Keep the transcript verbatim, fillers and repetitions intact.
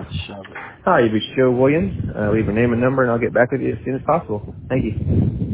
Shove it. Hi, you've reached Joe Williams. Uh, leave your name and number, and I'll get back with you as soon as possible. Thank you.